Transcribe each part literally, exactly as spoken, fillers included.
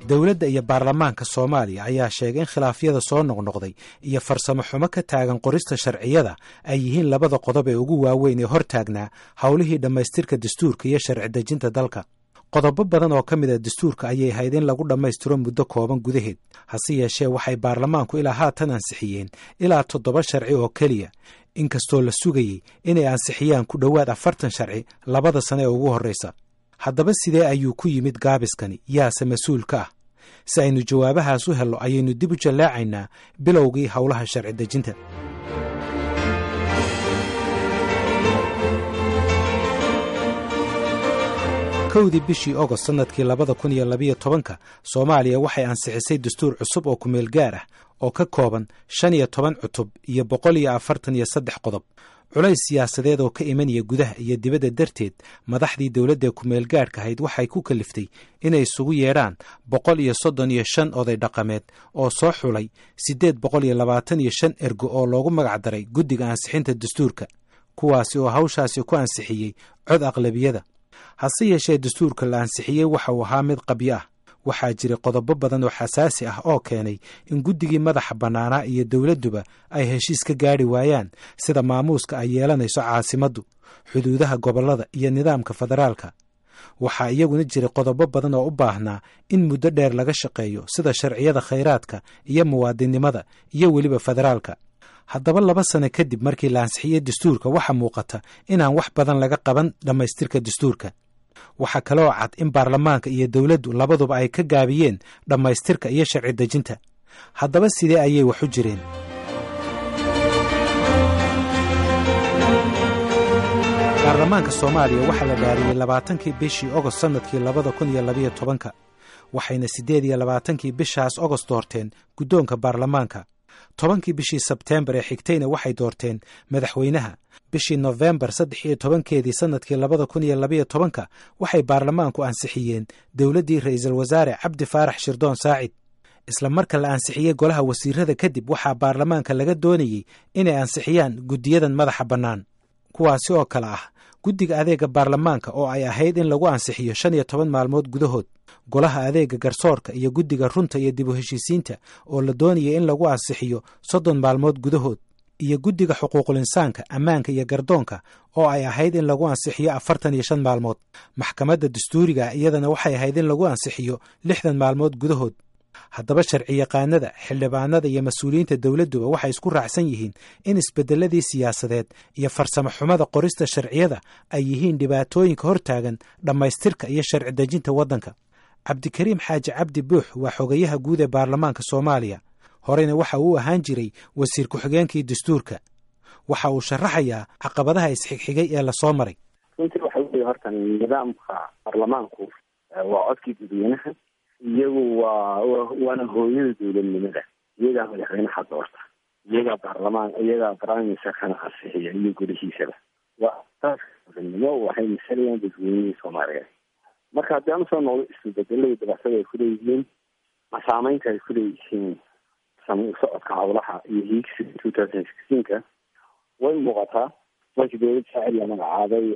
dowladda iyo baarlamaanka Soomaaliya ayaa sheegay in khilaafyada soo noqnoqday iyo farsamo xumo ka taagan qorista sharciyada ay yihiin labada qodob ee ugu waaweyn ee hortaagnaa hawlihii dhammaystirka dastuurka iyo sharci dejinta dalka. qodobo badan oo ka mid ah dastuurka ayay ahayd in lagu dhammaystiro muddo kooban gudaheed, hase yeeshee waxay baarlamaanku ilaa haatan ansixiyeen ilaa toddoba sharci oo keliya, inkastoo la sugayey inay ansixiyaan ku dhowaad afartan sharci labada sano ee ugu horreysa. haddaba sidee ayuu ku yimid gaabiskani, yaase mas-uul ka ah? si aynu jawaabahaas u hello ayaynu dib u jallaacaynaa bilowgii howlaha sharci dejinta. kowdii bishii Agost sanadkii labada kun iyo labiyo tobanka Soomaaliya waxay ansixisay dastuur cusub oo ku meel gaar ah oo ka kooban shan iyo toban cutub iyo boqol iyo afartan iyo saddex qodob. culays siyaasadeed oo ka imanaya gudaha iyo dibadda darteed madaxdii dowladda ku meel gaarka ahayd waxay ku kaliftay inay isugu yeedhaan boqol iyo soddon iyo shan oday dhaqameed oo soo xulay siddeed boqol iyo labaatan iyo shan ergo oo loogu magac daray guddiga ansixinta dastuurka, kuwaasi oo hawshaasi ku ansixiyey cod aqlabiyada. hase yeeshee dastuurka la ansixiyey waxa uu ahaa mid qabyo ah. waxaa jiray qodobo badan oo xasaasi ah oo keenay in guddigii madaxa bannaanaa iyo dowladduba ay heshiis ka gaadhi waayaan sida maamuuska ay yeelanayso caasimaddu, xuduudaha gobollada iyo nidaamka federaalka. waxaa iyaguna jiray qodobo badan oo u baahnaa in muddo dheer laga shaqeeyo sida sharciyada khayraadka iyo muwaadinnimada iyo weliba federaalka. haddaba laba sano kadib markii la ansixiyey dastuurka waxaa muuqata inaan wax badan laga qaban dhammaystirka dastuurka. waxaa kaloo cad in baarlamaanka iyo dowladdu labaduba ay ka gaabiyeen dhammaystirka iyo sharci dejinta. haddaba sidee ayay wax u jireen? baarlamaanka Soomaaliya waxaa la dhaariyey labaatankii bishii Agost sanadkii labada kun iyo labiyo tobanka, waxayna siddeed iyo labaatankii bishaas Agost doorteen guddoonka baarlamaanka. tobankii bishii Sebteembar ee xigtayna waxay doorteen madaxweynaha. bishii Noofembar saddex iyo tobankeedii sanadkii labada kun iyo labiyo tobanka waxay baarlamaanku ansixiyeen dowladdii ra'iisul wasaare Cabdi Faarax Shirdoon Saacid. isla marka la ansixiyey golaha wasiirada kadib waxaa baarlamaanka laga doonayey inay ansixiyaan guddiyadan madaxa bannaan, kuwaasi oo kale ah guddiga adeega baarlamaanka oo ay ahayd in lagu ansixiyo shan iyo toban maalmood gudahood, golaha adeega garsoorka iyo guddiga runta iyo dib u heshiisiinta oo la doonayay in lagu ansixiyo soddon maalmood gudahood, iyo guddiga xuquuqul insaanka, ammaanka iyo gardoonka oo ay ahayd in lagu ansixiyo afartan iyo shan maalmood. maxkamadda dastuuriga iyadana waxay ahayd in lagu ansixiyo lixdan maalmood gudahood. haddaba sharciyaqaanada, xildhibaanada iyo mas-uuliyiinta dowladduba waxay isku raacsan yihiin in isbeddeladii siyaasadeed iyo farsamo xumada qorista sharciyada ay yihiin dhibaatooyinka hortaagan dhammaystirka iyo sharci dejinta waddanka. cabdikariim xaaji cabdi buux waa xogayaha guud ee baarlamaanka Soomaaliya. horeyna waxa uu ahaan jiray wasiir ku-xigeenkii dastuurka. waxa uu sharaxayaa caqabadaha isxigxigay ee lasoo maray. runtii waxa weeye horta nidaamka baarlamaanku waa codkii dadweynaha, iyagu waa waana hooyada dowladnimada. iyagaa madaxweynaha doorta, iyagaa baarlamaan, iyagaa prime ministerkana ansixiya iyo golihiisaba. waa taas dowladnimo waxay masalayaan dadweynihii Soomaaliyeed. marka haddii aan usoo noqdo isbedelada dabactada ay ku leeyihiin, saameynta ay ku leeyihiin socodka howlaha iyo hiigsiga two thousand sixteenka way muuqataa. markii dowlad saacid la magacaabay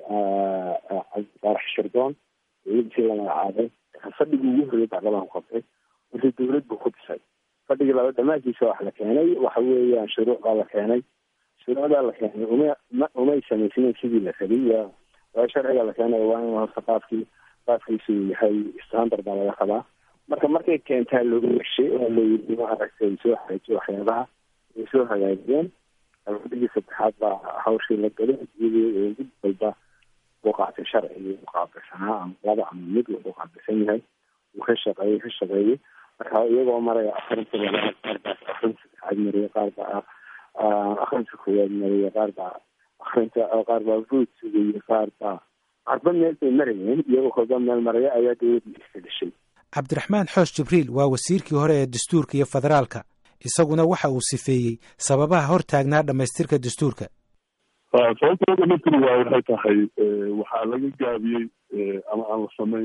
Cabdi Faarax Shirdoon, dowladii la magacaabay fadhigii ugu horreeyay baarlamaanku qabtay wixii dowlad buu ku dhisay. fadhigii laba dhammaantiisa wax la keenay waxa weeyaan shuruuc baa la keenay. shuruucdaa la keenay uma umay samaysanen sidii la rabay. waa sharciga la keenay waa in horta qaafkii qaafkiisu yahay standard baa laga qabaa. marka markay keentaa looga heshay oo layidhi ma aragtay soo hagaajiyo waxyaabaha ay soo hagaajiyeen. fadhigii saddexaad baa hawshii la galay, iyadoo mid walba uu qaatay sharcigii u qaabilsanaa ama laba ama mid wuxuu qaabilsan yahay uu ka shaqeeyey ka shaqeeyey marka iyagoo maraya akhrinta labaad, qaar baa akhrinta saddexaad maraya, qaar baa akhrinta koowaad maraya, qaar baa akhrinta qaar baa vood sugayey, qaar baa qarba meel bay marayeen. iyagoo kolba meel maraya ayaa dowladda iska dhashay. cabdiraxmaan xoosh jibriil waa wasiirkii hore ee dastuurka iyo federaalka. isaguna waxa uu sifeeyey sababaha hor taagnaa dhammaystirka dastuurka. sababta dhammaystiri waa waxay tahay waxaa laga gaabiyey ama aan la samayn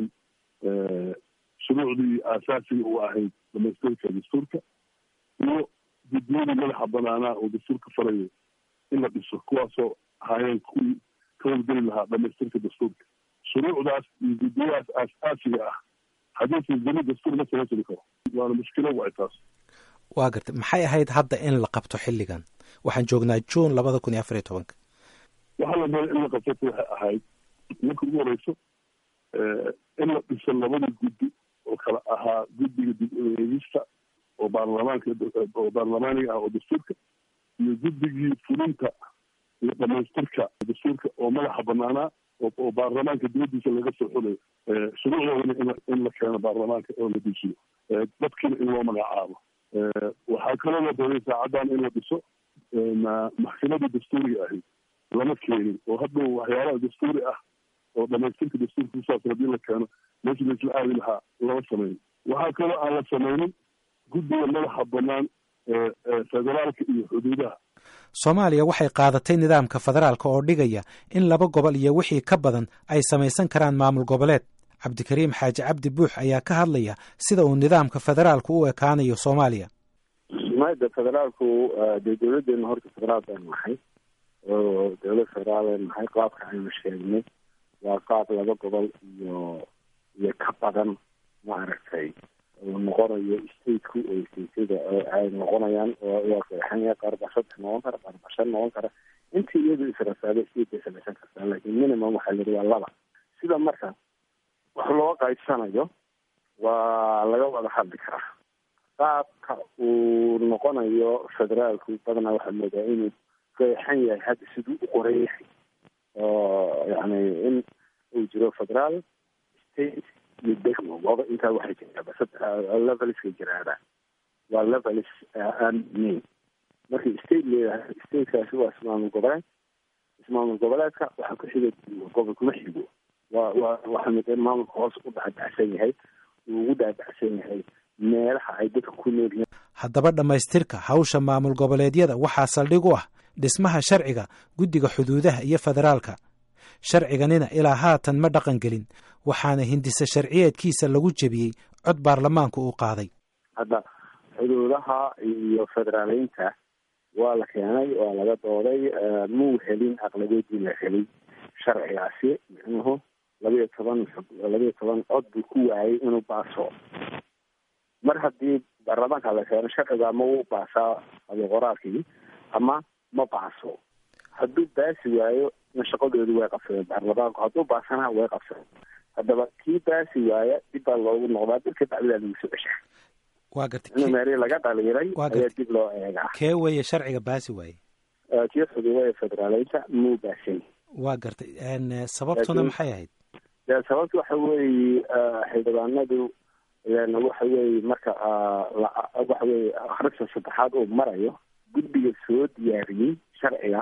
shuruucdii aasaasiga u ahayd dhamaystirka dastuurka iyo guddiyadii madaxa banaanaa oo dastuurka farayo in la dhiso, kuwaasoo ahaayeen kuwii ka howlgeli lahaa dhamaystirka dastuurka. shuruucdaas iyo guddiyadaas aasaasiga ah haddiisan jirin dastuur ma samaysani karo waana mushkilo waay taas. waa gartay maxay ahayd hadda in la qabto xilligan waxaan joognaa juun labada kun iyo afar iyo tobanka. waxaa la doonay in la qabsato waxay ahayd marka ugu horeyso in la dhiso labada guddi oo kala ahaa guddiga dib u eegista oo baarlamaanka oo baarlamaaniga ah oo dastuurka iyo guddigii fulinta iyo dhamaystirka dastuurka oo madaxa banaanaa oo baarlamaanka dibadiisa laga soo xulayo shuruucdoodana in la keeno baarlamaanka oo la dejiyo dadkiina in loo magacaabo. waxaa kaloo la doonay saacadan in la dhiso maxkamadda dastuuriga ahayd lama keenin oo hadda waxyaalaha dastuuri ah oo dhamaystirka dastuurka kusaabsan haddii la keeno meesha laisla aadi lahaa lama sameyn. waxaa kaloo aan la sameynin guddiga madaxa banaan federaalka iyo xuduudaha. soomaaliya waxay qaadatay nidaamka federaalka oo dhigaya in laba gobol iyo wixii ka badan ay samaysan karaan maamul goboleed. cabdikariim xaaji cabdi buux ayaa ka hadlaya sida uu nidaamka federaalku u ekaanayo soomaaliya. maada federaalku dee dowladeena horta federaal baan nahay oo dowlad federaal baan nahay qaabka aynu sheegnay waa qaab laba gobol iyo iyo ka badan maaragtay uu noqonayo stateku oo stateda ay noqonayaan oo waa qeexanya qaar baa saddex noqon kara qaar baa shan noqon kara intii iyadu israsaada state bay samaysan kartaa laakiin minimum waxaa la yidhi waa laba. sida marka wax loo qaybsanayo waa laga wada hadli karaa. qaabka uu noqonayo federaalku badanaa waxaa moodaa inuu qeexan yahay hadda siduu u qoran yahay oo yani in uu jiro federaal state iyo degmo waba intaa waxay jiraaba leveliska jiraada waa levelis aan nin markii state leedahay statekaasi waa ismaamul goboleed ismaamul goboleedka waxaa ku xiga gobol kuma xigo waa waa waxaa mid in maamulka hoos u dhacdhacsan yahay uu ugu dhacdhacsan yahay meelaha ay dadka ku nool yihiin. haddaba dhammaystirka hawsha maamul goboleedyada waxaa saldhig u ah dhismaha sharciga guddiga xuduudaha iyo federaalka. sharciganina ilaa haatan ma dhaqan gelin waxaana hindisa sharciyeedkiisa lagu jebiyey cod baarlamaanku uu qaaday. hadda xuduudaha iyo federaaleynta waa la keenay waa laga dooday muu helin aqlabeedii la helay sharcigaasi micnuhu labiyo toban labiyo toban cod buu ku waayay inuu baaso. mar haddii baarlamaanka la keeno sharciga ma uu baasaa qoraalkii ama ma baaso. hadduu baasi waayo shaqadoodu way qabsadeen baarlamaanku hadduu baasana way qabsadeen. haddaba kii baasi waaya dib baa loogu noqdaa dadka dacwadaa lagu soo ceshaa. waa gartay in meeri laga dhaliilay ayaa dib loo eegaa. kee weeye sharciga baasi waaye? kii xuduudaha federaaleynta muu baasin. waa gartay sababtuna maxay ahayd? sababtu waxa weeye xildhibaanadu waxa weeye marka waxa weeye akhrinta saddexaad uu marayo guddiga soo diyaariyey sharciga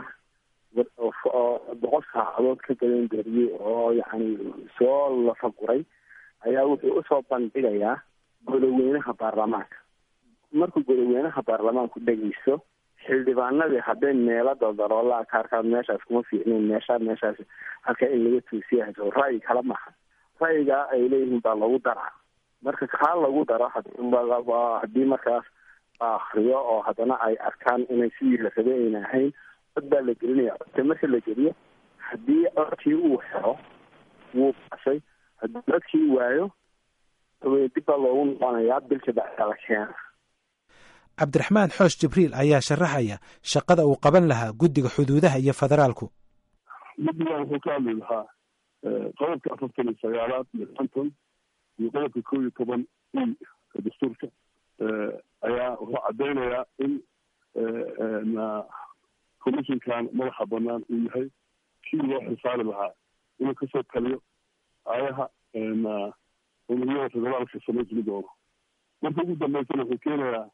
oo boqol saacadood ka gadan gariyey oo yacni soo lafaguray ayaa wuxuu usoo bandhigayaa goloweynaha baarlamaanka. markuu goloweynaha baarlamaanku dhegeysto xildhibaanadii hadday meelo daldaloolaa ka arkaan meeshaas kuma fiicnin meeshaa meeshaas halka in laga toosiyahaso ra'yi kala maha ra'yigaa ay leeyihiin baa lagu daraa. marka kaa lagu daro haddii markaas akriyo oo haddana ay arkaan inay sidii la rabay ayna ahayn cod baa la gelinaya. codka marka la geliyo haddii codkii uu helo wuu basay haddii codkii waayo dib baa loogu noqonayaa bilka bacdaa la keena. cabdiraxmaan xoosh jibriil ayaa sharaxaya shaqada uu qaban lahaa guddiga xuduudaha iyo federaalku. guddigan wuxuu ka hadli lahaa qodobka afartan iyo sagaalaad iyo konton iyo qodobka kow iyo toban i dastuurka ayaa wuxuu caddaynayaa in commissionkan madaxa banaan uu yahay kii loo xisaari lahaa inuu kasoo taliyo ayaha umuriyada federaalka samaysmi doono. marka ugu dambeysana wuxuu keenayaa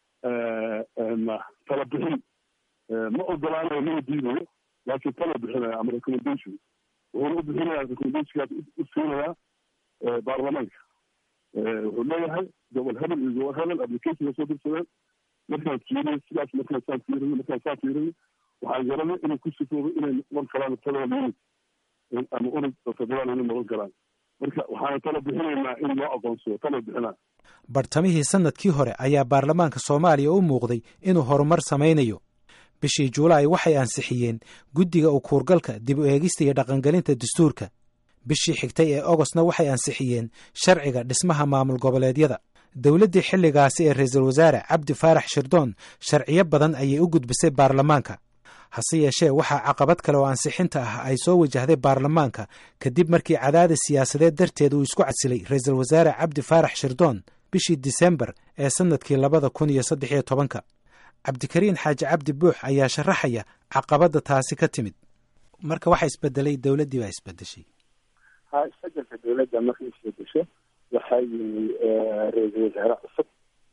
tala bixin ma ogolaanayo mana diidayo laakiin tala bixinaya ama recommendation wuxuuna u bixinaya recommendationkaas u siinayaa baarlamaanka. wuxuu leeyahay gobol hebel iyo gobol hebel application la soo dirsadeen markaan fiiriyo sidaas markaan saan fiiriyo markaan saan fiiriyo waxaan garanay inay ku sifoobay inay noqon karaan federal unit ama unit federal inay noqon karaan. marka waxaana tala bixinaynaa in loo aqoonsado tala bixinaa. bartamihii sanadkii hore ayaa baarlamaanka soomaaliya u muuqday inuu horumar samaynayo. bishii juulaay waxay ansixiyeen guddiga u kuurgalka dib u eegista iyo dhaqangelinta dastuurka. bishii xigtay ee ogostna waxay ansixiyeen sharciga dhismaha maamul goboleedyada. dowladdii xilligaasi ee ra-iisul wasaare cabdi faarax shirdoon sharciyo badan ayay u gudbisay baarlamaanka. hase yeeshee waxaa caqabad kale oo ansixinta ah ay soo wajahday baarlamaanka kadib markii cadaadis siyaasadeed darteed uu isku casilay ra-iisul wasaare cabdi faarax shirdoon bishii disembar ee sanadkii labada kun iyo saddex iyo tobanka. cabdikariin xaaji cabdi buux ayaa sharaxaya caqabadda taasi ka timid. marka waxa isbedelay dowladdii baa isbedeshay. ha isbedelka dowladda markay isbedesho waxaa yimi ra-iisul wasaare cusub.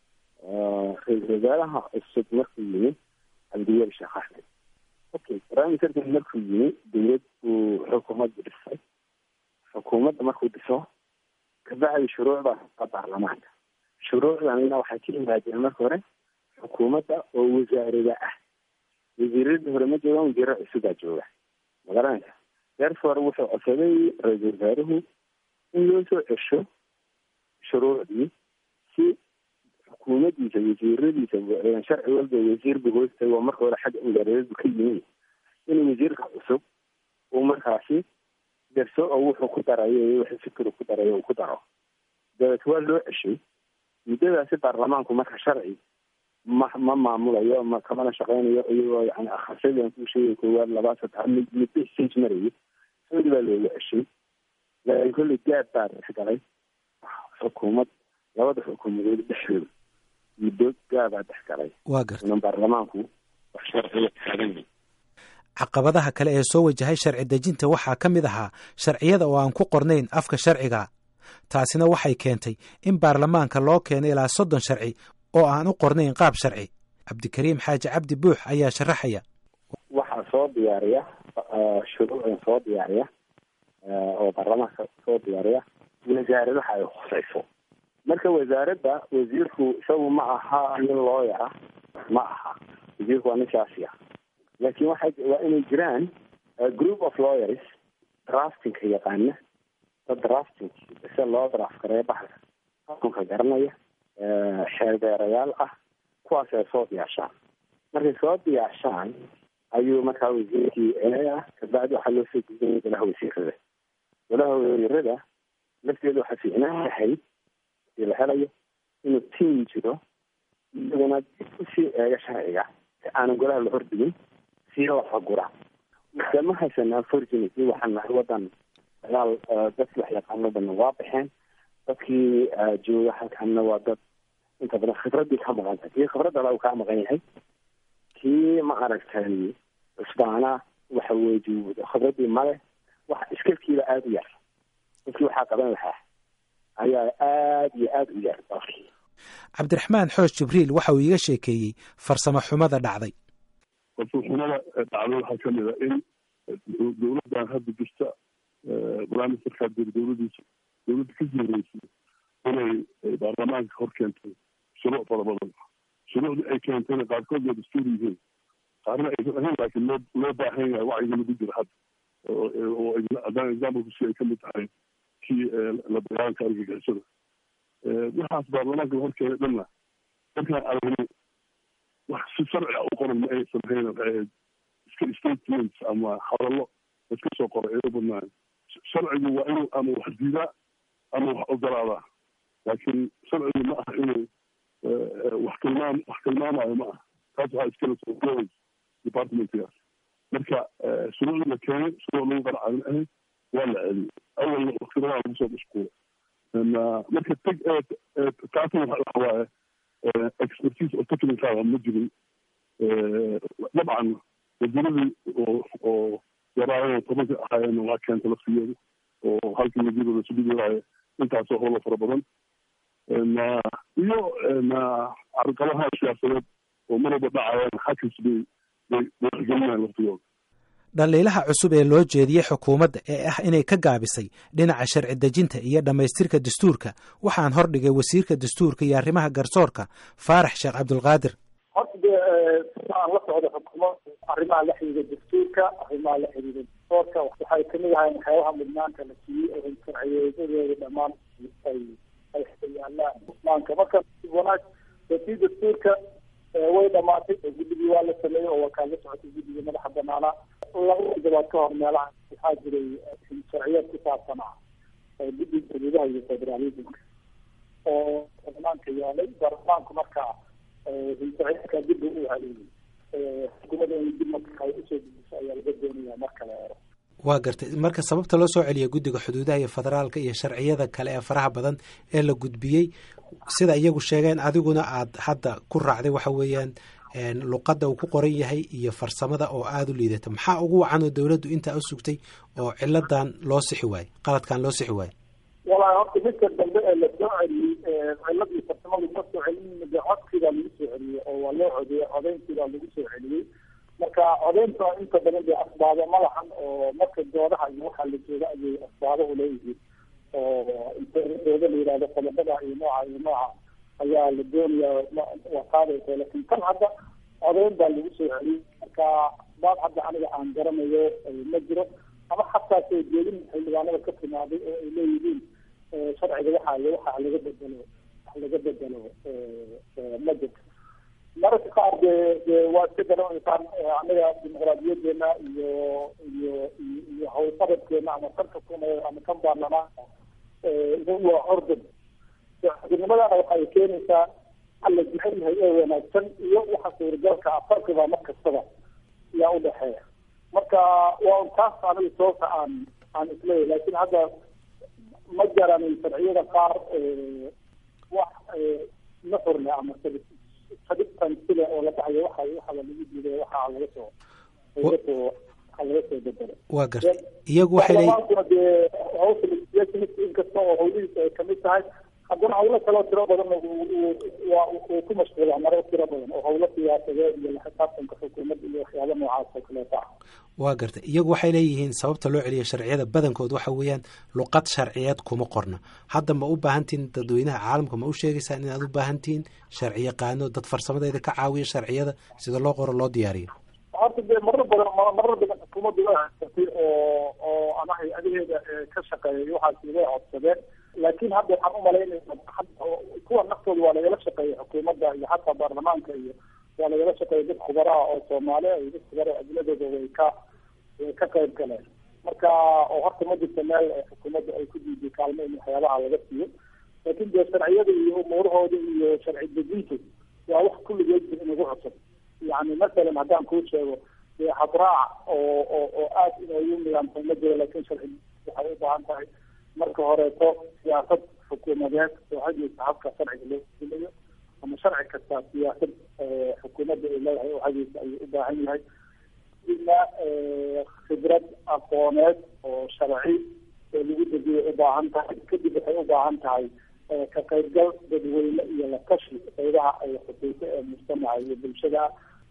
ra-iisul wasaaraha cusub markuu yimi cabdiweli sheekh axmed. okay prime minister markuu yimi dowlad buu xukuumadda dhisay. xukuumadda markuu dhiso kabacdi shuruucda baarlamaanka. shuruucdanina waxay ka yimaadeen marka hore xukuumadda oo wasaarada ah. wasiirada hore ma joogaan, wasiiro cusubaa jooga magaranaysa. therefore wuxuu codsaday ra-iisul wasaaruhu in loo soo cesho shuruucdii si xukuumaddiisa wasiiradiisa sharci walba wasiirba hoostay oo marka hore xagga wasaaradu ka yimi in wasiirka cusub uu markaasi darso oo wuxuu ku darayo wuxuu fikir ku darayo uu ku daro. dabeet waa loo ceshay. muddadaasi baarlamaanku marka sharci ma ma maamulayo ma kamana shaqeynayo iyagoo yani akhrisadan ku sheegay koowaad laba saddex muddo stage marayay. sidii baa looga ceshay. laakiin kulli gaar baa dhexgalay xukuumad labada xukuumadood dhexdooda muddo gaar baa dhexgalay. waa gartay in baarlamaanku wax sharciga taagan. caqabadaha kale ee soo wajahay sharci dejinta waxaa ka mid ahaa sharciyada oo aan ku qornayn afka sharciga. taasina waxay keentay in baarlamaanka loo keenay ilaa soddon sharci oo aan u qornayn qaab sharci. cabdikariim xaaji cabdi buux ayaa sharaxaya. waxaa soo diyaariya shuruucdan soo diyaariya oo baarlamaanka soo diyaariya wasaaradaha ay khusayso. marka wasaaradda wasiirku isagu ma aha nin looyara ma aha. wasiirku waa nin siyaasi ah. laakiin waxa waa inay jiraan group of lawyers draftingka yaqaana. dad drafting si loo draft kareeyo baxda xukunka garanaya xeeldeerayaal ah kuwaas ay soo diyaashaan. markay soo diyaashaan ayuu markaa wasiirkii eeya kabacdi waxaa loo soo gudbinaya golaha wasiirada. golaha wasiirada lafteedu waxaa fiicnaan lahayd si la helayo inuu tiim jiro iyaguna kusii eega sharciga si aanan golaha la hordhigin si la fagura. ma haysanaa fortunity waxaan nahay wadan dagaal dadkii wax yaqaano dhanna waa baxeen. dadkii jooga halkanna waa dad inta badan khibradii ka maqan tahay. kii khibradda la uu kaa maqan yahay kii ma aragtay cusbaana waxa weeye khibradii male wax iskalkiiba aada u yar. dadkii waxaa qaban lahaa ayaa aada iyo aada u yar dadkii. cabdiraxmaan xoosh jibriil waxa uu iiga sheekeeyey farsamo xumada dhacday. farsamo xumada dhacday waxaa ka mid a in dowladdan hadda jirta barnaamijka dowladiisa dowladda ka jireysay inay baarlamaanka hor keentay shuruuc fara badan. shuruucdii ay keentayna qaarkood waa dastuur yihiin, qaarna aysan ahayn, laakiin loo loo baahan yahay wacyiga lagu jiro hadda. oo haddaan exampleku ay ka mid tahay kii la dagaalanka argagixisada. waxaas baarlamaanka la hor keenay dhanna markaan aragnay wax si sharci ah u qoran ma aysan ahayn. waxay ahayd iska statements ama hadallo iska soo qoray ee u badnaan. sharcigu waa inuu ama wax diidaa ama wax ogolaadaa. laakiin sharcigu ma aha inuu wax tilmaam wax tilmaamayo ma aha. taas waxaa iskala soo departmentgaas. marka shuruucdii la keenay shuruuc lagu qaracalin ahayd waa la celiyey. awalna waktiradaa lagu soo mashquulay. marka teg taasna waxa waaye expertise oo technical ma jirin. dabcan wasiiradii oo oo yaraayo tobanka ahaayeen waa keenta laftigeeda oo halkii wasiirada subidiraayo intaasoo howlo fara badan. iyo carqalaha siyaasadeed oo mar walba dhacayaan xakis bay bay waxgelinayaan laftigooda. dhaliilaha cusub ee loo jeediyey xukuumadda ee ah inay ka gaabisay dhinaca sharci dejinta iyo dhammaystirka dastuurka waxaan hordhigay wasiirka dastuurka iyo arrimaha garsoorka faarax sheekh cabdulqaadir. horta dee aan la socdo xukuumadda arrimaha la xiriira dastuurka arrimaha la xiriira garsoorka waxay kamid ahayn waxyaabaha mudnaanta la siiyey oo sharciyeedadeeda dhammaan ay ay yaalaan mudnaanka. marka wanaag si dastuurka way dhamaatay oo guddigii waa la sameeyey oo waa kaa la socotay guddiga madaxa banaana laba toddobaad ka hor meelaha waxaa jiray sharciyeed ku saabsanaa guddiga xuduudaha iyo federalismka oo baarlamaanka yaalay. baarlamaanku marka sharciyeedka dib u haliyey xukuumadda in dib marka ay usoo dejiso ayaa laga doonaya marka la eero. waa gartay. marka sababta loo soo celiya guddiga xuduudaha iyo federaalka iyo sharciyada kale ee faraha badan ee la gudbiyey sida iyagu sheegeen adiguna aad hadda ku raacday waxa weeyaan luqadda uu ku qoran yahay iyo farsamada oo aada u liidata. maxaa ugu wacan oo dawladdu intaa u sugtay oo ciladan loo sixi waayo, qaladkan loo sixi waayo? walahi horta midka dambe ee lasoo celiyey ciladii farsamadu ma soo celin, de codkiibaa lagu soo celiyey oo waa loo codeeyey, codeyntiibaa lagu soo celiyey. marka codeynta inta badan dee asbaabo ma lahan oo marka doodaha iyo waxaa la jooga ayay asbaabo uleeyihiin oo inta dooda la yihahdo qodobada iyo nooca iyo nooca ayaa la doonayaa waa qaadaysa. lakin tan hadda codeyn baa lagu soo celiyey. marka baad hadda aniga aan garanayo ma jiro, ama xataa soo jeedin xildhibaanada ka timaaday oo ay leeyihiin sharciga waxaa waxa laga bedelo wax laga bedelo ma jirto. mararka qaar dee dee waa iska garanaysaan anaga dimuqraadiyadeena iyo iyo iyo hawlqabadkeena ama tanka ama kan baarlamaanka waa ordan. nimadana waxay keenaysaa waxa la jecel yahay ee wanaagsan iyo waxa suuragalka ah farqiba mar kastaba yaa udhexeeya. marka waa taas aniga sababta aan aan isleeyahay. laakin hadda ma garanin sharciyada qaar wax naxurle ama sadibtan sida oo la dhaxayo waxa waxa lagu diiday waxa laga soo laga soo waxa laga soo bedelo. waa gartay. iyagu waxay leeyihiin dee hawsha inkasta oo hawlihiisa ay kamid tahay haddana hawlo kaloo tiro badan waa uu ku mashquulaa marar tiro badan oo hawlo siyaasadeed iyo la xisaabtanka xukuumadda iyo waxyaaba noocaas oo kaleeta ah. waa gartay. iyagu waxay leeyihiin sababta loo celiyo sharciyada badankood waxa weeyaan luqad sharciyeed kuma qorna. hadda ma u baahantihin dadweynaha caalamka ma u sheegaysaan inaad u baahantihiin sharci yaqaano dad farsamadeeda ka caawiya sharciyada sida loo qoro loo diyaariyo? horta dee marar badan marar badan xukuumadda waa haysatay oo oo ama hay-adaheeda ka shaqeeyay waxaas way codsadeen. laakin hadda waxaan umalaynayna kuwa naftooda waa lagala shaqeeyay xukuumadda iyo xataa baarlamaanka iyo waa lagala shaqeeyay dad khubaraha oo soomaaliya iyo dad khubara adladooda way ka way ka qayb galeen. marka oo horta ma jirta meel xukuumadda ay ku diiday kaalmo in waxyaabaha laga siiyo. laakin dee sharciyada iyo umuurahooda iyo sharci dejintu waa wax kulligeed inagu cusub. yani masalan haddaan kuu sheego dee habraac oo oo oo aad inoogu nidaamsan ma jiro. laakin sharci waxay u baahan tahay marka horeeto siyaasad xukuumadeed oo hageysa habka sharciga loo fuliyo, ama sharci kasta siyaasad xukuumadda ay leedahay oo hageysa ayuu u baahan yahay. ina khibrad aqooneed oo sharci oo lagu dejiyo u baahan tahay. kadib waxay u baahan tahay ka qaybgal dadweyne iyo la tashi qaybaha ay khusayso ee mujtamaca iyo bulshada.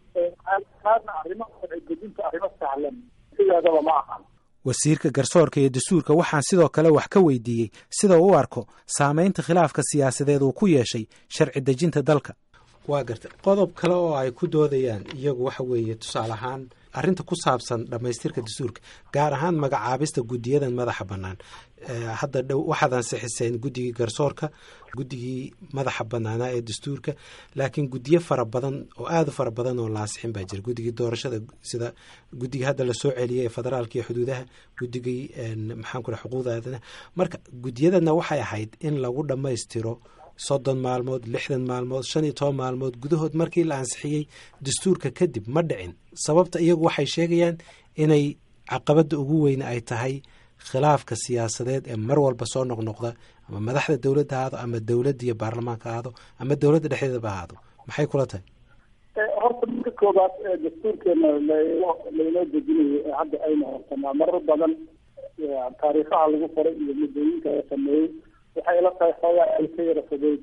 aadna arrimaha sharci dejinta arrimo sahlan sideedaba ma ahan. wasiirka garsoorka iyo dastuurka waxaan sidoo kale wax ka weydiiyey sida uu u arko saameynta khilaafka siyaasadeed uu ku yeeshay sharci dejinta dalka. waa gartay. qodob kale oo ay ku doodayaan iyagu waxa weeye tusaale ahaan arrinta ku saabsan dhammaystirka dastuurka, gaar ahaan magacaabista guddiyadan madaxa bannaan. hadda dhow waxaad ansixiseen guddigii garsoorka, guddigii madaxa bannaanaa ee dastuurka, laakiin guddiyo fara badan oo aada u fara badan oo la ansixin baa jira. guddigii doorashada sida guddigii hadda lasoo celiyey ee federaalka iyo xuduudaha, guddigii maxaan ku dhaha xuquuqda aadanaha. marka guddiyadana waxay ahayd in lagu dhammaystiro soddon maalmood, lixdan maalmood, shan iyo toban maalmood gudahood markii la ansixiyey dastuurka kadib ma dhicin. sababta iyagu waxay sheegayaan inay caqabadda ugu weyne ay tahay khilaafka siyaasadeed ee mar walba soo noqnoqda, ama madaxda dowladda ahaado ama dowladda iyo baarlamaanka ahaado ama dowladda dhexdeedaba ahaado. maxay kula tahay? horta marka koobaad dastuurkeena laynoo dejinayo hadda ayna hortanaa marar badan taariikhaha lagu qoray iyo muddooyinka la sameeyey waxay ila tahay xoogaa ay ka yara fogeyd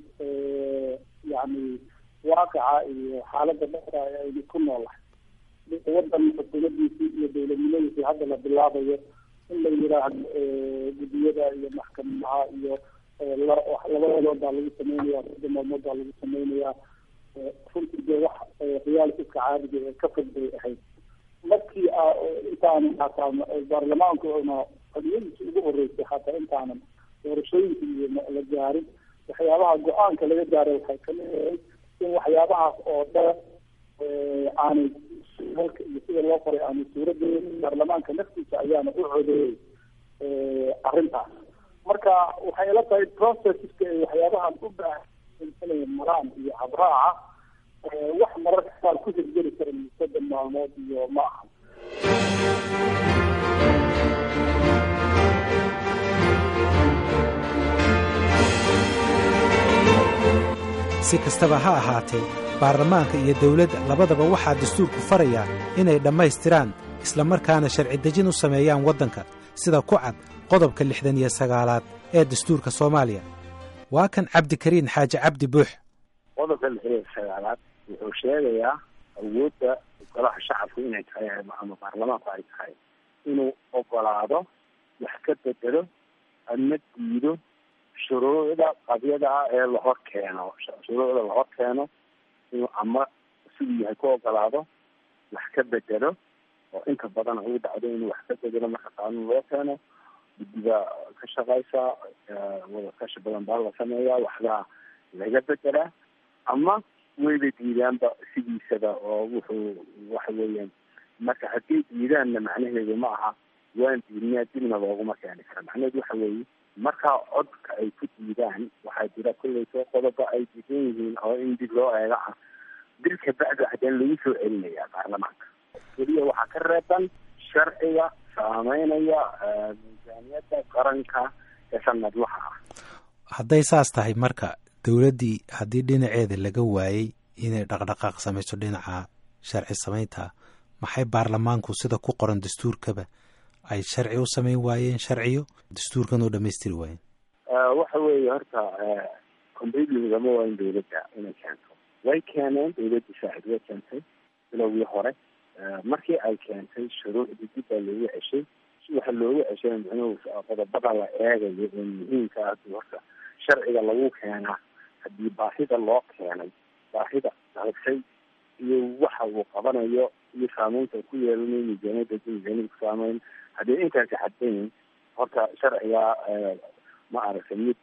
yani waaqica iyo xaaladda dhabta ee aynu ku noolahay. wadan xukuumadiisii iyo dowladnimadiisii hadda la bilaabayo in la yiraahdo guddiyada iyo maxkamadaha iyo labadoodood baa lagu sameynaya, saddex maalmood baa lagu sameynaya. runtii dee wax riyaalkiska caadiga ee ka fog bay ahayd. markii intaanan hataa baarlamaanku na xoriyadiisa ugu horeysay hataa intaanan doorashooyinka iyo la gaarin waxyaabaha go-aanka laga gaaray waxay kamid ahayd in waxyaabahaas oo dhan aanay halka iyo sida loo qoray aanu suuragelin, baarlamaanka naftiisa ayaana u codeeyey arrintaas. marka waxay ila tahay processka waxyaabahan u baahan inay maraan iyo habraaca wax mararka qaar ku hirgeli kara soddon maalmood iyo ma aha. si kastaba ha ahaatee baarlamaanka iyo dawladda labadaba waxaa dastuurku farayaa inay dhammaystiraan isla markaana sharci dejin u sameeyaan waddanka sida ku cad qodobka lixdan iyo sagaalaad ee dastuurka Soomaaliya. waa kan Cabdikariin Xaaji Cabdi Buux. qodobka lixdan iyo sagaalaad wuxuu sheegayaa awoodda golaha shacabku inay tahay ama baarlamaanku ay tahay inuu ogolaado wax ka bedelo ama diido shuruucda qabyada ah ee la hor keeno shuruucda la hor keeno inuu ama siduu yahay ku ogolaado wax ka bedelo oo inta badan ugu dhacdo inuu wax ka bedelo marka qaanuun loo keeno guddiga ka shaqaysa wada kashi badan baa la sameeyaa waxbaa laga bedelaa ama wayba diidaanba sidiisaba oo wuxuu waxa weeyaan marka haddii diidaanna macnaheedu ma aha waan diidnaa dibna looguma keeni kara. macnaheedu waxa weeye markaa codka ay ku diidaan waxaa jira kolleyto qodoba ay diidan yihiin oo in dib loo eega ah bil ka bacdi haddana lagu soo celinayaa baarlamaanka. keliya waxaa ka reeban sharciga saameynaya miisaaniyadda qaranka ee sanadlaha ah. hadday saas tahay marka dawladdii haddii dhinaceeda laga waayey inay dhaqdhaqaaq samayso dhinaca sharci samaynta, maxay baarlamaanku sida ku qoran dastuurkaba ay sharci u samayn waayeen, sharciyo dastuurkan oo dhamaystiri waayeen? waxa weeye horta completely lagama waayin dawladda inay keento. way keeneen dawladdii saacid way keentay bilowgii hore. markii ay keentay shuruucdii dib baa loogu ceshay. waxa loogu ceshay micnuhu qodobada la eegayo ee muhiimka ah horta sharciga lagu keenaa haddii baahida loo keenay baahida dalsay iyo waxa uu qabanayo iyo saameynta ku yeelanayo miisaaniyadda miisaaniyadda ku saameyn haddii intaasi caddayn horta sharciga ma aragtay mid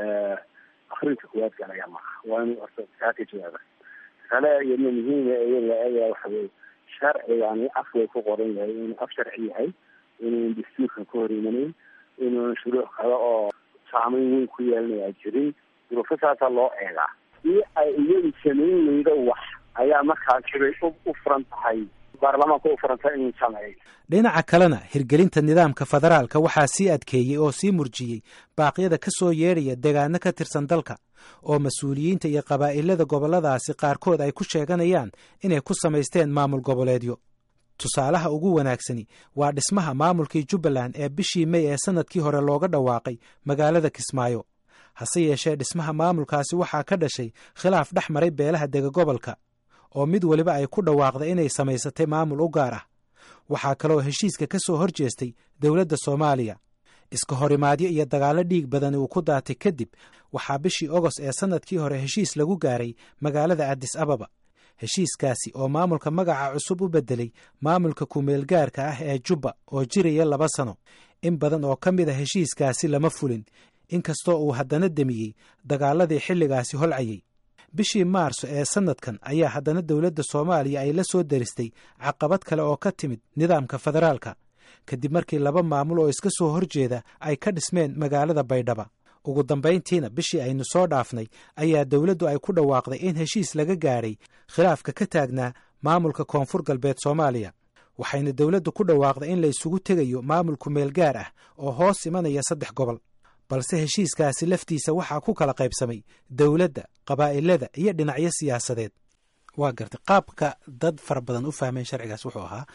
akrinta kuwaad galaya maaha. waa inuu horta kaa ka jawaaba. kale iyadna muhiima ee la eegaya waxa weeye sharcigani afway ku qoran yahay inuu af sharci yahay, inuu dastuurka ka hor imanayn, inuu shuruuc kale oo saameyn weyn ku yeelanaya jirin. duruufasaasaa loo eegaa. si ay iyadu samayn weydo wax ayaa markaa jiray u furan tahay baarlamaanka u furan tahay inuu sameeyo. dhinaca kalena hirgelinta nidaamka federaalka waxaa sii adkeeyey oo sii murjiyey baaqyada ka soo yeedhaya deegaano ka tirsan dalka oo mas-uuliyiinta iyo qabaa'ilada gobolladaasi qaarkood ay ku sheeganayaan inay ku samaysteen maamul goboleedyo. tusaalaha ugu wanaagsani waa dhismaha maamulkii Jubbaland ee bishii May ee sanadkii hore looga dhawaaqay magaalada Kismaayo. hase yeeshee dhismaha maamulkaasi waxaa ka dhashay khilaaf dhex maray beelaha dega gobolka oo mid waliba ay ku dhawaaqday inay samaysatay maamul u gaar ah. waxaa kaloo heshiiska ka soo horjeestay dowladda Soomaaliya. iska horimaadyo iyo dagaallo dhiig badan uu ku daatay kadib waxaa bishii Agost ee sanadkii hore heshiis lagu gaaray magaalada Addis Ababa. heshiiskaasi oo maamulka magaca cusub u bedelay maamulka kumeel gaarka ah ee Jubba oo jiraya laba sano. in badan oo ka mid a heshiiskaasi lama fulin, inkastoo uu haddana demiyey dagaaladii xilligaasi holcayay. bishii Maarso ee sanadkan ayaa haddana dowladda Soomaaliya ay la soo daristay caqabad kale oo ka timid nidaamka federaalka kadib markii laba maamul oo iska soo horjeeda ay ka dhismeen magaalada Baydhaba. ugu dambayntiina bishii aynu soo dhaafnay ayaa dowladdu ay ku dhawaaqday in heshiis laga gaaray khilaafka ka taagnaa maamulka Koonfur Galbeed Soomaaliya. waxayna dowladdu ku dhawaaqday in la isugu tegayo maamul kumeel gaar ah oo hoos imanaya saddex gobol. balse heshiiskaasi laftiisa waxaa ku kala qaybsamay dowladda, qabaa'ilada iyo dhinacyo siyaasadeed. waa gartay qaabka dad fara badan u fahmeen sharcigaas wuxuu ahaa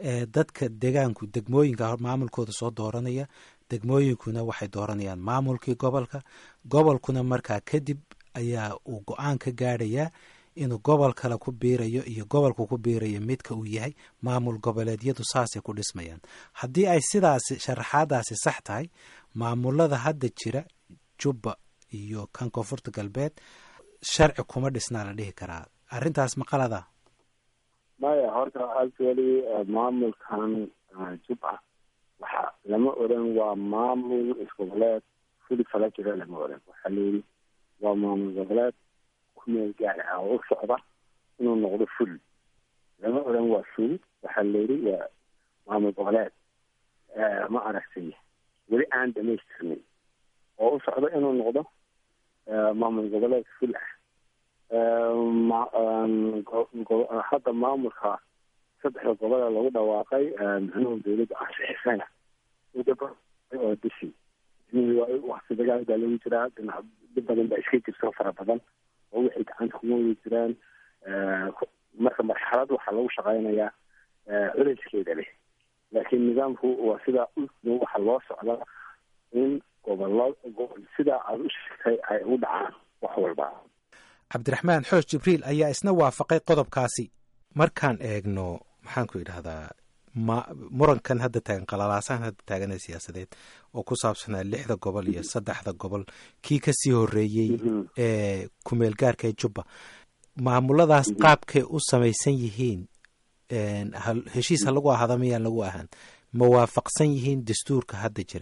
dadka deegaanku degmooyinka maamulkooda soo dooranaya, degmooyinkuna waxay dooranayaan maamulkii gobolka. gobolkuna markaa kadib ayaa uu go-aan ka gaadhayaa inuu gobol kale ku biirayo iyo gobolku ku biirayo midka uu yahay. maamul goboleedyadu saasay ku dhismayaan. haddii ay sidaasi sharaxaadaasi sax tahay, maamulada hadda jira Jubba iyo kan Koonfurta Galbeed sharci kuma dhisnaa la dhihi karaa. arrintaas ma qalada? maya horta actually maamulkan Jubba waxa lama oran waa maamul isgoboleed fuli kala jira lama oran. waxaa layidhi waa maamul goboleed kumeel gaar ah oo u socda inuu noqdo ful. lama oran waa suud, waxaa layidhi waa maamul goboleed ma aragtay weli aan dhamaystirmin oo u socdo inuu noqdo maamul goboleed ful ah. hadda maamulka saddexda gobole lagu dhawaaqay micnuhu dawladda ansixisana oo disi waqti dagaal baa lagu jiraa, dib badan baa iska jirto fara badan oo waxay gacanta kuma wadi jiraan. marka marxalad waxaa lagu shaqaynayaa culayskeeda leh, laakiin nidaamku waa sidaa waxa loo socda in gobollo sidaa aada u sheegtay ay u dhacaan wax walba. cabdiraxmaan xoosh jibriil ayaa isna waafaqay qodobkaasi. markaan eegno maxaan ku idhahdaa ma murankan hadda taagan qalalaasahan hadda taagan ee siyaasadeed oo ku saabsanaa lixda gobol iyo saddexda gobol kii kasii horeeyey ee kumeel gaarka ee jubba, maamuladaas qaabkay u samaysan yihiin heshiis ha lagu ahaada miyaan lagu ahaan ma waafaqsan yihiin dastuurka hadda jira?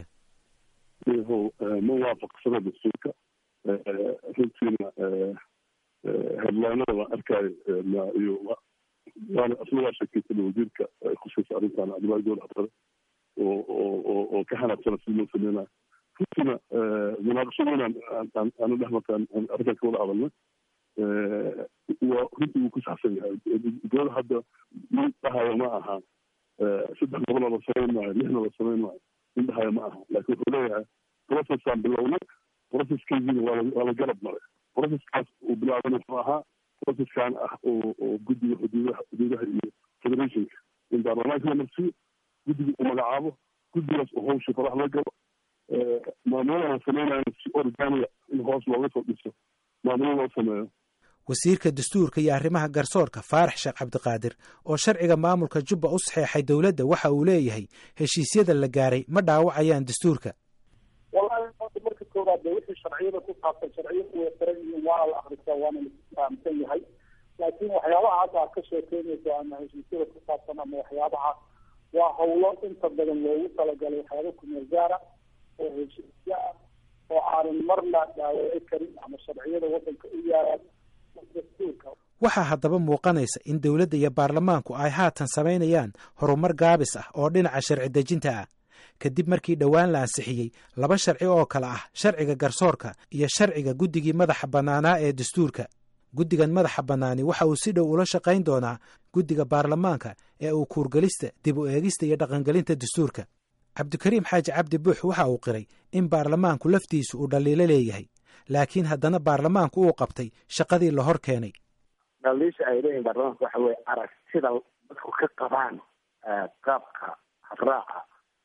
ma waafaqsana dastuurka. runtiina headlaanada waan arkaayo iyo waana asnagaa sheekeysan wasiirka khusaysa arrintan cabdillahi gool xabare oo oo oo ka hanaabsana si loo sameynaayo. runtiina munaaqashadeenan aanu dhex markaan arrintan ka wada hadalna waa runtii wuu ku saxsan yahay. gool hadda nin dhahayo ma aha saddex goboloo la samayn maayo lixna la samayn maayo, nin dhahayo ma aha, laakiin wuxuu leeyahay processaan bilowna, processkeediina waa waa la garab maray. processkaas uu bilaaban wuxuu ahaa processkan ah oo oo guddiga xuduudaha xuduudaha iyo federationka in baarlamaanka la marsiyo, guddiga uu magacaabo, guddigaas oo hawsha farax la galo. maamulada la sameynayana si organiga in hoos looga soo dhiso maamulo loo sameeyo. wasiirka dastuurka iyo arrimaha garsoorka faarax sheekh cabdiqaadir oo sharciga maamulka jubba u saxeexay dowladda waxa uu leeyahay heshiisyada la gaaray ma dhaawacayaan dastuurka. wallahi marka koowaad de wixii sharciyada ku saabsan sharciyadu way xiran yihiin, waana la akrisaa, waana la fahamsan yahay. laakiin waxyaabaha hadda aad ka sheekeynayso ama heshiisyada ku saabsan ama waxyaabahaas waa hawlo inta badan loogu talagalay waxyaaba kumeel gaara oo heshiisyo ah oo aanan marna dhaawaci karin ama sharciyada waddanka u yaalaan dastuurka. waxaa haddaba muuqanaysa in dowladda iyo baarlamaanku ay haatan samaynayaan horumar gaabis ah oo dhinaca sharci dejinta ah kadib markii dhowaan la ansixiyey laba sharci oo kale ah sharciga garsoorka iyo sharciga guddigii madaxa bannaanaa ee dastuurka. guddigan madaxa bannaani waxa uu si dhow ula shaqayn doonaa guddiga baarlamaanka ee uu kuurgelista dib u eegista iyo dhaqangelinta dastuurka. cabdikariim xaaji cabdi buux waxa uu qiray in baarlamaanku laftiisu uu dhaliilo leeyahay, laakiin haddana baarlamaanku uu qabtay shaqadii la hor keenay. dhaliisha ay leeyihin baarlamaanku waxa weye aragtida dadku ka qabaan qaabka habraaca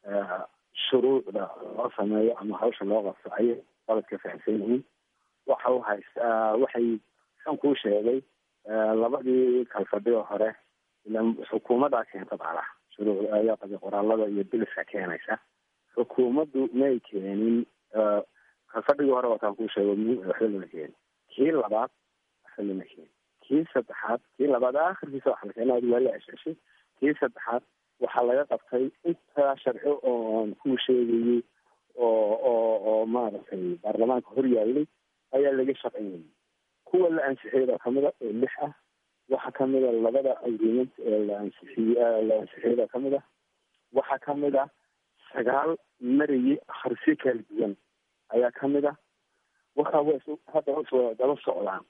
shuruucda loo sameeyo ama hawsha loo qabto ayay qaladka fahamsan yihiin. waxa u haystaa waxay san kuu sheegay labadii kalfadhigo hore ila xukuumaddaa keenta baala shuruuc ayaa qaba qoraalada iyo biliska keenaysa. xukuumaddu may keenin kalfadhigii hore wataan kuu sheego waxba lama keenin. kii labaad waxba lama keenin. kii saddexaad kii labaad akhirkiisa waxa la keenay waa la cesheshay. kii saddexaad waxaa laga qabtay intaa sharci oo aan kuu sheegayey oo oo oo maaragtay baarlamaanka hor yaallay ayaa laga shaqaynayay. kuwa la ansixiyada kamida ee lix ah waxaa kamida labada agreement ee la ansixiy la ansixiyada kamid ah waxaa kamid ah sagaal marayay akhrisyo kala duwan ayaa kamid ah. waxa way hadda waa daba socdaan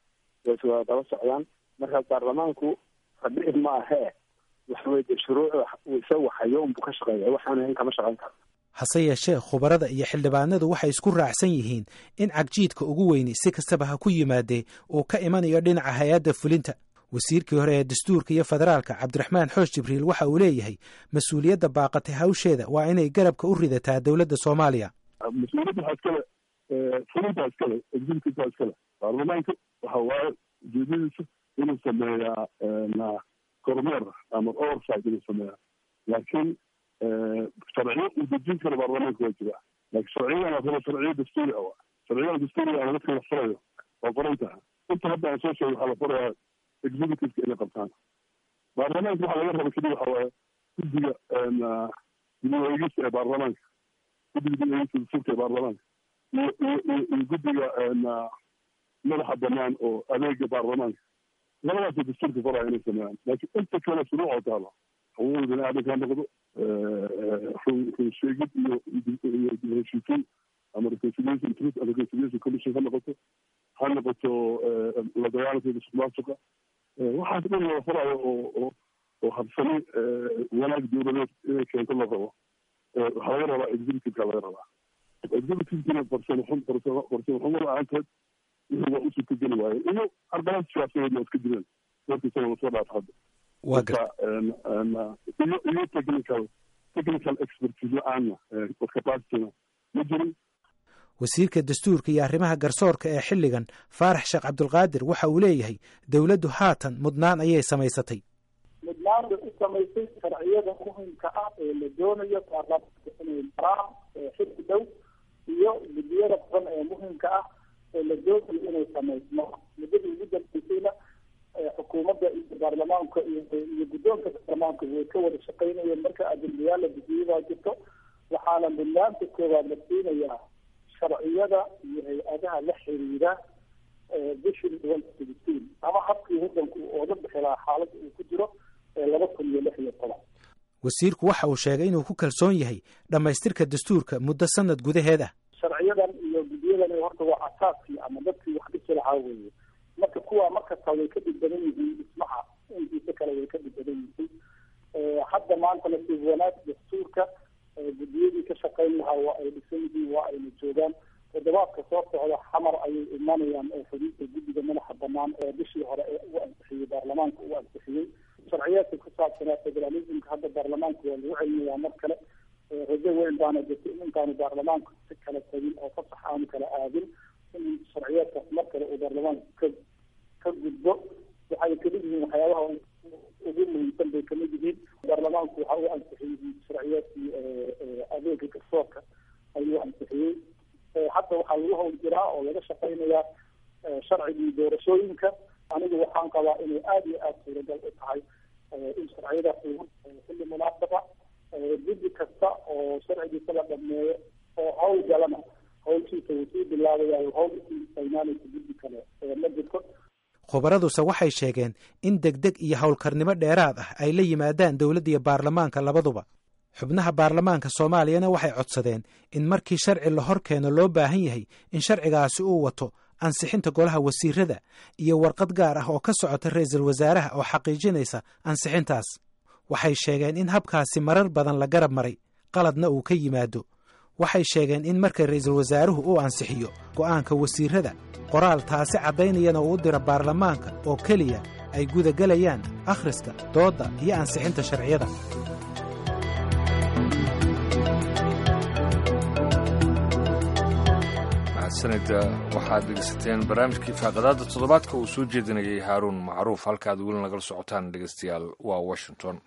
waa daba socdaan marka baarlamaanku fadhi ma ahee waxa way shuruuc isagu hayo unbu ka shaqeeya waxaana in kama shaqayn karo. hase yeeshee khubarada iyo xildhibaanadu waxay isku raacsan yihiin in cagjiidka ugu weyni si kastaba ha ku yimaadee uu ka imanayo dhinaca hay-adda fulinta. wasiirkii hore ee dastuurka iyo federaalka cabdiraxmaan xoosh jibriil waxa uu leeyahay mas-uuliyadda baaqatay hawsheeda waa inay garabka u ridataa dowladda soomaaliya. mas-uuliyadda waxaa iskale fulintaa iskale executiveka iskale baarlamaanka waxa waaye ujeedadiisa inuu sameeyaa kormeer ama oversight inuu sameeyaa, laakiin sharciyo uu dejin karo baarlamaanka waa jira. laakiin sharciyadan waa kale sharciyo dastuuri ah. sharciyada dastuuriga aan dadka la furayo waa qoran tahay. inta hadda aan soo sheegay waxaa la furayaa executiveka inay qabtaan. baarlamaanka waxaa laga raba keliya waxa waaye guddiga dib u eegista ee baarlamaanka, guddiga dib u eegista dastuurka ee baarlamaanka iyo iyo iyo guddiga madaxa banaan oo adeega baarlamaanka labadaasoo dastuurka qoraya inay sameeyaan laakiin inta kale shuruucoo taala xuquuqda bini aadamka ha noqdo run sheegid iyo heshiisiin ama reconciliation truth and reconciliation commission ha noqoto ha noqoto la dagaalanka musuqmaasuqa waxaas dhan la farayo oo oo habsami wanaag dowladeed inay keento la rabo waxaa laga rabaa executiveka laga rabaa executivekina farsamo xum farsamo farsamo xumo la-aanteed wixii waa usuu ka geli waaye iyo arbalaad siyaasadeedna iska jireen markii sana lasoo dhaaf hadda marka iyo iyo technical technical expertise la-aanna capacityna ma jirin. wasiirka dastuurka iyo arrimaha garsoorka ee xilligan faarax sheekh cabdulqaadir waxa uu leeyahay dowladdu haatan mudnaan ayay samaysatay. mudnaan bay u samaysay sharciyada muhimka ah ee la doonayo baarlamaanka inay maraan xilli dhow iyo guddiyada badan ee muhimka ah ee la doonayo inay samaysmo muddadii ugu dambeysayna xukuumadda iyo baarlamaanka iyo guddoonka baarlamaanka way ka wada shaqaynayeen marka ajendayaala guddiyada jirto waxaana mudnaanta koowaad la siinayaa sharciyada iyo hay-adaha la xiriira bishii toban ama habkii waddanku ooga bixi lahaa xaaladda uu ku jiro ee laba kun iyo lix iyo toban. wasiirku waxa uu sheegay inuu ku kalsoon yahay dhammaystirka dastuurka muddo sanad gudaheed ah. sharciyadan iyo guddiyadan horta waa asaaskii ama dadkii wax dhisi lahaa weeye marka kuwa markasta way ka dhib badan yihiin dhismaha intiisa kale way ka dhib badan yihiin hadda maanta nasiib wanaag dastuurka guddiyadii ka shaqayn lahaa waa ay dhisan yihiin waa ayna joogaan toddobaadka soo socda xamar ayay imanayaan oo xubinta guddiga madaxa banaan ee bishii hore ee ugu ansixiyey baarlamaanka ugu ansixiyey sharciyaadka ku saabsanaa federalismka hadda baarlamaanka waa lagu celinayaa mar kale rajo weyn baana jirta in intaanu baarlamaanku si kala tagin oo fasax aanu kala aadin in sharciyaadkaas mar kale uu baarlamaanku ka ka gudbo waxay kamid yihiin waxyaabaha ugu muhiimsan bay kamid yihiin baarlamaanku waxa uu ansixiyey sharciyaadkii adeega garsoorka ayuu ansixiyey hadda waxaa lagu hawl jiraa oo laga shaqaynayaa sharcigii doorashooyinka anigu waxaan qabaa inay aada iyo aada suuragal u tahay in sharciyadaas xilli munaasaba guddi kasta oo sharcigiisa la dhameeyo oo hawl galana hawlkiisa wuu sii bilaabayaa hawlkii saynaanaysa guddi kale ma jirto. khubaraduse waxay sheegeen in degdeg iyo howlkarnimo dheeraad ah ay la yimaadaan dowladda iyo baarlamaanka labaduba. xubnaha baarlamaanka soomaaliyana waxay codsadeen in markii sharci la hor keeno loo baahan yahay in sharcigaasi uu wato ansixinta golaha wasiirada iyo warqad gaar ah oo ka socota ra-iisul wasaaraha oo xaqiijinaysa ansixintaas. waxay sheegeen in habkaasi marar badan la garab maray qaladna uu ka yimaado. waxay sheegeen in marka ra-iisul wasaaruhu uu ansixiyo go'aanka wasiirada qoraal taasi caddaynayana uu u diro baarlamaanka oo keliya ay gudagelayaan akhriska doodda iyo ansixinta sharciyada. sanada waxaad dhegeysateen barnaamijkii faaqadaada toddobaadka uu soo jeedinayay haaruun macruuf halkaad weli nagala socotaan dhegeystayaal waa washington.